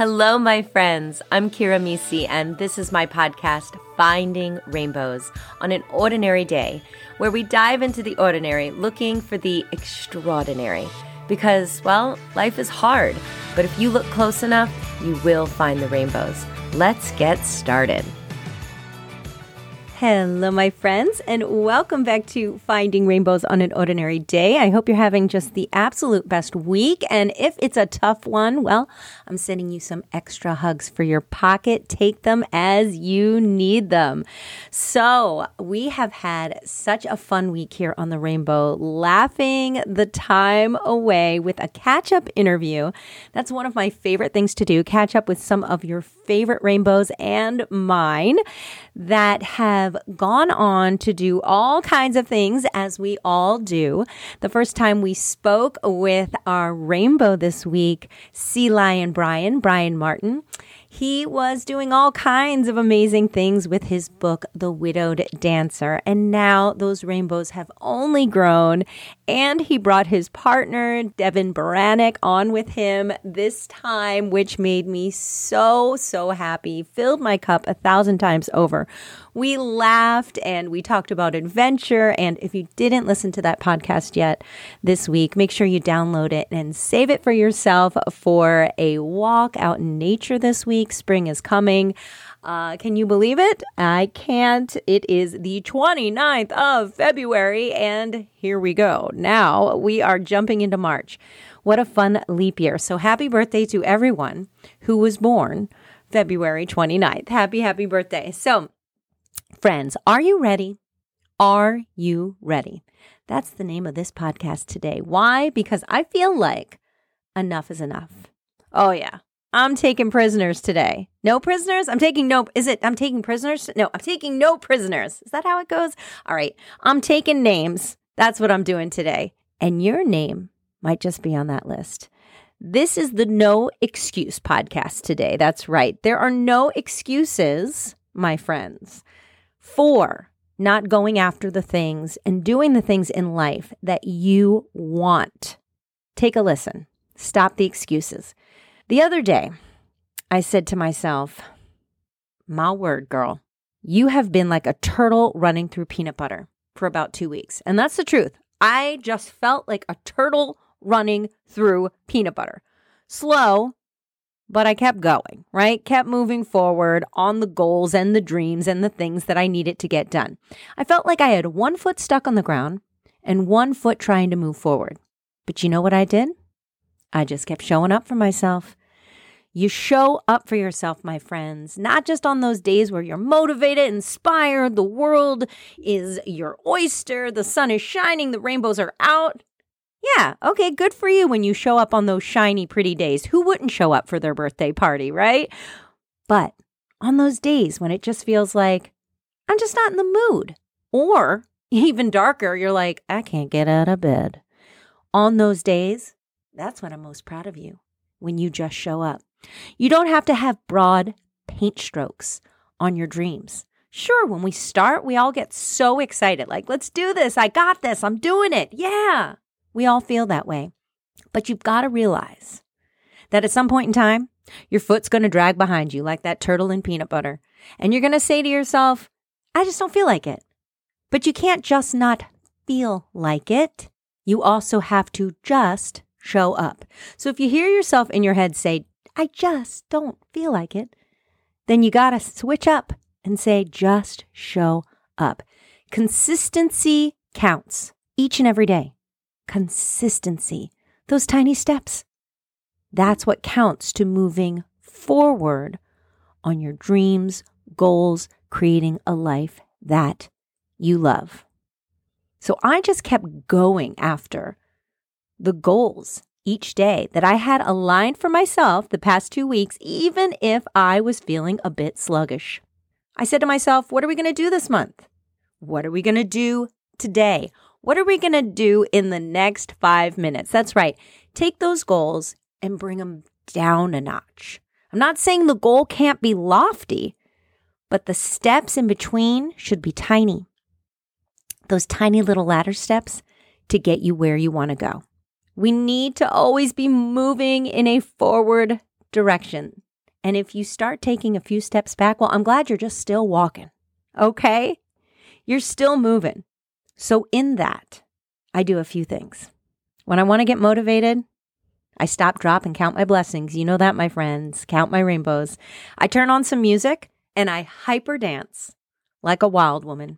Hello, my friends. I'm Kira Misi, and this is my podcast, Finding Rainbows on an Ordinary Day, where we dive into the ordinary looking for the extraordinary. Because, well, life is hard, but if you look close enough, you will find the rainbows. Let's get started. Hello, my friends, and welcome back to Finding Rainbows on an Ordinary Day. I hope you're having just the absolute best week, and if it's a tough one, well, I'm sending you some extra hugs for your pocket. Take them as you need them. So, we have had such a fun week here on the Rainbow, laughing the time away with a catch-up interview. That's one of my favorite things to do, catch up with some of your favorite rainbows and mine that have gone on to do all kinds of things, as we all do. The first time we spoke with our rainbow this week, Sea Lion Brian Martin, he was doing all kinds of amazing things with his book, The Widowed Dancer. And now those rainbows have only grown. And he brought his partner, Devin Baranek, on with him this time, which made me so happy, filled my cup 1,000 times over. We laughed and we talked about adventure. And if you didn't listen to that podcast yet this week, make sure you download it and save it for yourself for a walk out in nature this week. Spring is coming. Can you believe it? I can't. It is the 29th of February, and here we go. Now we are jumping into March. What a fun leap year. So happy birthday to everyone who was born February 29th. Happy birthday. So, friends, are you ready? Are you ready? That's the name of this podcast today. Why? Because I feel like enough is enough. Oh, yeah. I'm taking prisoners today. No prisoners? I'm taking prisoners? No, I'm taking no prisoners. Is that how it goes? All right. I'm taking names. That's what I'm doing today. And your name might just be on that list. This is the No Excuse podcast today. That's right. There are no excuses, my friends, for not going after the things and doing the things in life that you want. Take a listen. Stop the excuses. The other day, I said to myself, my word, girl, you have been like a turtle running through peanut butter for about 2 weeks. And that's the truth. I just felt like a turtle running through peanut butter. Slow, but I kept going, right? Kept moving forward on the goals and the dreams and the things that I needed to get done. I felt like I had one foot stuck on the ground and one foot trying to move forward. But you know what I did? I just kept showing up for myself. You show up for yourself, my friends, not just on those days where you're motivated, inspired, the world is your oyster, the sun is shining, the rainbows are out. Yeah, okay, good for you when you show up on those shiny, pretty days. Who wouldn't show up for their birthday party, right? But on those days when it just feels like, I'm just not in the mood. Or even darker, you're like, I can't get out of bed. On those days, that's when I'm most proud of you, when you just show up. You don't have to have broad paint strokes on your dreams. Sure, when we start, we all get so excited, like, let's do this. I got this. I'm doing it. Yeah, we all feel that way. But you've got to realize that at some point in time, your foot's going to drag behind you like that turtle in peanut butter. And you're going to say to yourself, I just don't feel like it. But you can't just not feel like it. You also have to just show up. So if you hear yourself in your head say, I just don't feel like it, then you got to switch up and say, just show up. Consistency counts each and every day. Consistency, those tiny steps. That's what counts to moving forward on your dreams, goals, creating a life that you love. So I just kept going after the goals each day that I had aligned for myself the past 2 weeks, even if I was feeling a bit sluggish. I said to myself, what are we going to do this month? What are we going to do today? What are we going to do in the next 5 minutes? That's right. Take those goals and bring them down a notch. I'm not saying the goal can't be lofty, but the steps in between should be tiny. Those tiny little ladder steps to get you where you want to go. We need to always be moving in a forward direction. And if you start taking a few steps back, well, I'm glad you're just still walking. Okay? You're still moving. So in that, I do a few things. When I want to get motivated, I stop, drop, and count my blessings. You know that, my friends. Count my rainbows. I turn on some music and I hyper dance like a wild woman.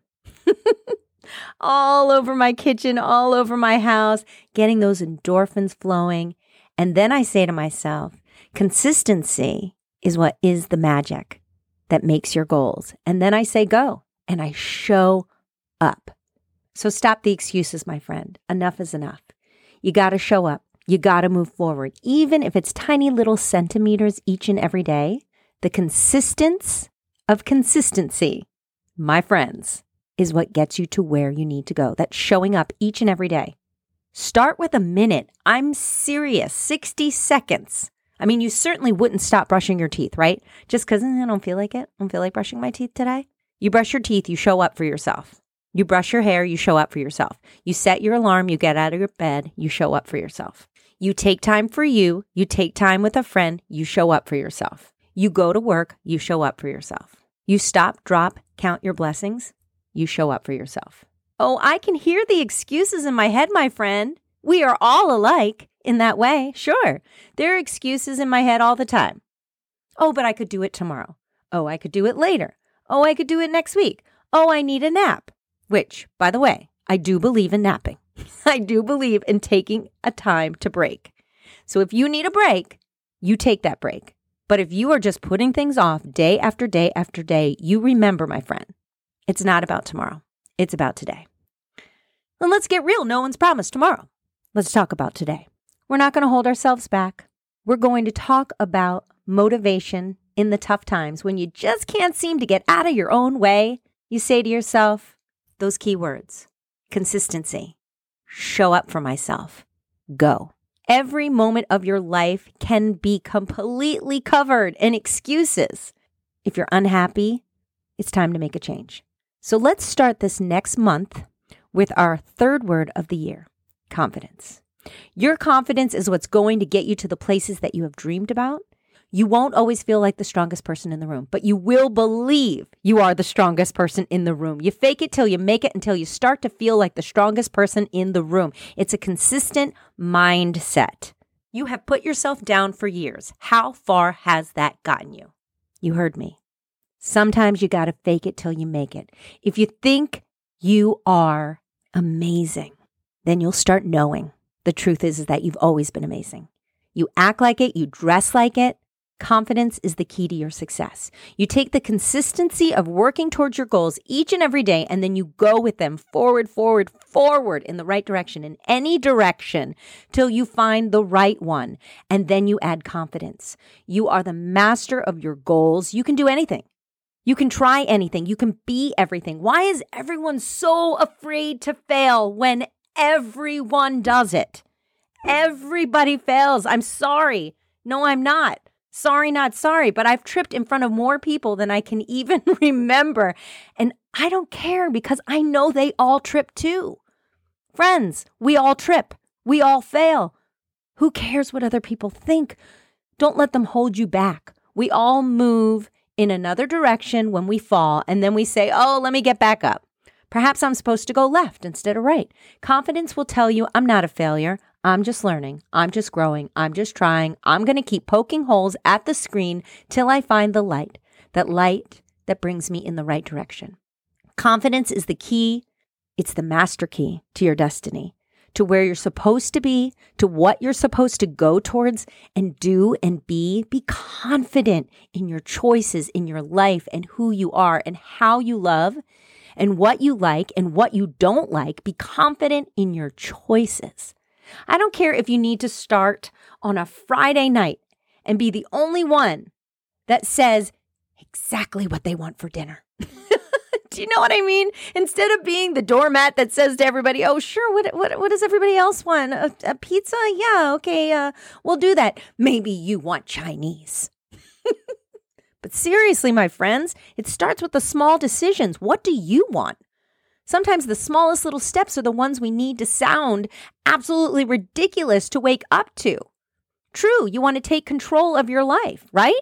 All over my kitchen, all over my house, getting those endorphins flowing. And then I say to myself, consistency is what is the magic that makes your goals. And then I say go, and I show up. So stop the excuses, my friend. Enough is enough. You got to show up. You got to move forward. Even if it's tiny little centimeters each and every day, the consistency of consistency, my friends, is what gets you to where you need to go. That's showing up each and every day. Start with a minute. I'm serious. 60 seconds. I mean, you certainly wouldn't stop brushing your teeth, right? Just because I don't feel like it. I don't feel like brushing my teeth today. You brush your teeth, you show up for yourself. You brush your hair, you show up for yourself. You set your alarm, you get out of your bed, you show up for yourself. You take time for you. You take time with a friend, you show up for yourself. You go to work, you show up for yourself. You stop, drop, count your blessings. You show up for yourself. Oh, I can hear the excuses in my head, my friend. We are all alike in that way. Sure, there are excuses in my head all the time. Oh, but I could do it tomorrow. Oh, I could do it later. Oh, I could do it next week. Oh, I need a nap. Which, by the way, I do believe in napping. I do believe in taking a time to break. So if you need a break, you take that break. But if you are just putting things off day after day after day, you remember, my friend, it's not about tomorrow. It's about today. And let's get real. No one's promised tomorrow. Let's talk about today. We're not going to hold ourselves back. We're going to talk about motivation in the tough times when you just can't seem to get out of your own way. You say to yourself those key words: consistency, show up for myself, go. Every moment of your life can be completely covered in excuses. If you're unhappy, it's time to make a change. So let's start this next month with our third word of the year: confidence. Your confidence is what's going to get you to the places that you have dreamed about. You won't always feel like the strongest person in the room, but you will believe you are the strongest person in the room. You fake it till you make it, until you start to feel like the strongest person in the room. It's a consistent mindset. You have put yourself down for years. How far has that gotten you? You heard me. Sometimes you got to fake it till you make it. If you think you are amazing, then you'll start knowing the truth is that you've always been amazing. You act like it. You dress like it. Confidence is the key to your success. You take the consistency of working towards your goals each and every day, and then you go with them forward, forward, forward in the right direction, in any direction, till you find the right one. And then you add confidence. You are the master of your goals. You can do anything. You can try anything. You can be everything. Why is everyone so afraid to fail when everyone does it? Everybody fails. I'm sorry. No, I'm not. Sorry, not sorry, but I've tripped in front of more people than I can even remember. And I don't care, because I know they all trip too. Friends, we all trip. We all fail. Who cares what other people think? Don't let them hold you back. We all move in another direction when we fall, and then we say, oh, let me get back up. Perhaps I'm supposed to go left instead of right. Confidence will tell you, I'm not a failure. I'm just learning. I'm just growing. I'm just trying. I'm going to keep poking holes at the screen till I find the light that brings me in the right direction. Confidence is the key. It's the master key to your destiny, to where you're supposed to be, to what you're supposed to go towards and do and be. Be confident in your choices, in your life, and who you are and how you love and what you like and what you don't like. Be confident in your choices. I don't care if you need to start on a Friday night and be the only one that says exactly what they want for dinner. Do you know what I mean? Instead of being the doormat that says to everybody, oh, sure, what does everybody else want? A pizza? Yeah, okay, we'll do that. Maybe you want Chinese. But seriously, my friends, it starts with the small decisions. What do you want? Sometimes the smallest little steps are the ones we need to sound absolutely ridiculous to wake up to. True, you want to take control of your life, right?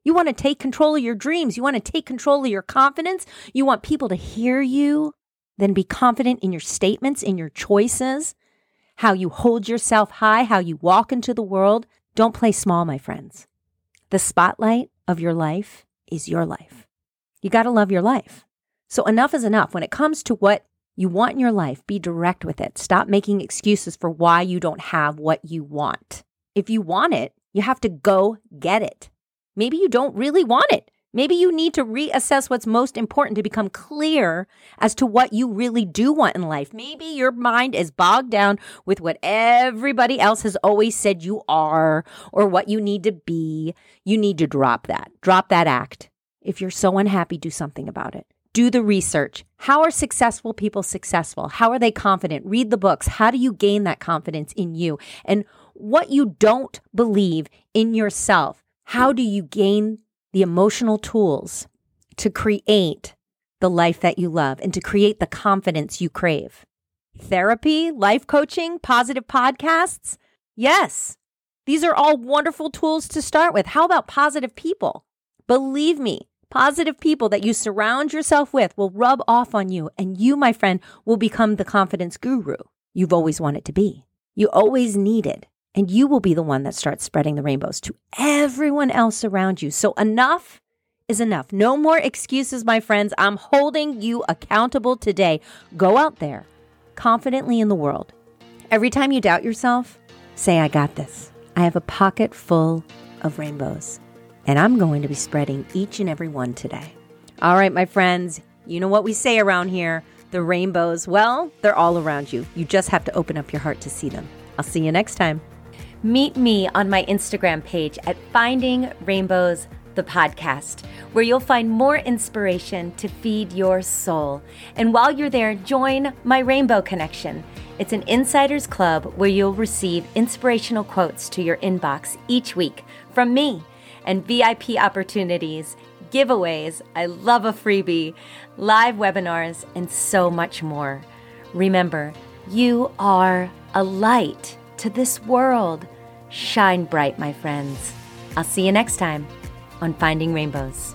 You want to take control of your dreams. You want to take control of your confidence. You want people to hear you. Then be confident in your statements, in your choices, how you hold yourself high, how you walk into the world. Don't play small, my friends. The spotlight of your life is your life. You got to love your life. So enough is enough. When it comes to what you want in your life, be direct with it. Stop making excuses for why you don't have what you want. If you want it, you have to go get it. Maybe you don't really want it. Maybe you need to reassess what's most important to become clear as to what you really do want in life. Maybe your mind is bogged down with what everybody else has always said you are or what you need to be. You need to drop that. Drop that act. If you're so unhappy, do something about it. Do the research. How are successful people successful? How are they confident? Read the books. How do you gain that confidence in you? And what you don't believe in yourself, how do you gain the emotional tools to create the life that you love and to create the confidence you crave? Therapy, life coaching, positive podcasts? Yes, these are all wonderful tools to start with. How about positive people? Believe me, positive people that you surround yourself with will rub off on you, and you, my friend, will become the confidence guru you've always wanted to be. You always needed. And you will be the one that starts spreading the rainbows to everyone else around you. So enough is enough. No more excuses, my friends. I'm holding you accountable today. Go out there confidently in the world. Every time you doubt yourself, say, I got this. I have a pocket full of rainbows, and I'm going to be spreading each and every one today. All right, my friends, you know what we say around here. The rainbows, well, they're all around you. You just have to open up your heart to see them. I'll see you next time. Meet me on my Instagram page at Finding Rainbows, the podcast, where you'll find more inspiration to feed your soul. And while you're there, join my Rainbow Connection. It's an insiders club where you'll receive inspirational quotes to your inbox each week from me, and VIP opportunities, giveaways, I love a freebie, live webinars, and so much more. Remember, you are a light to this world. Shine bright, my friends. I'll see you next time on Finding Rainbows.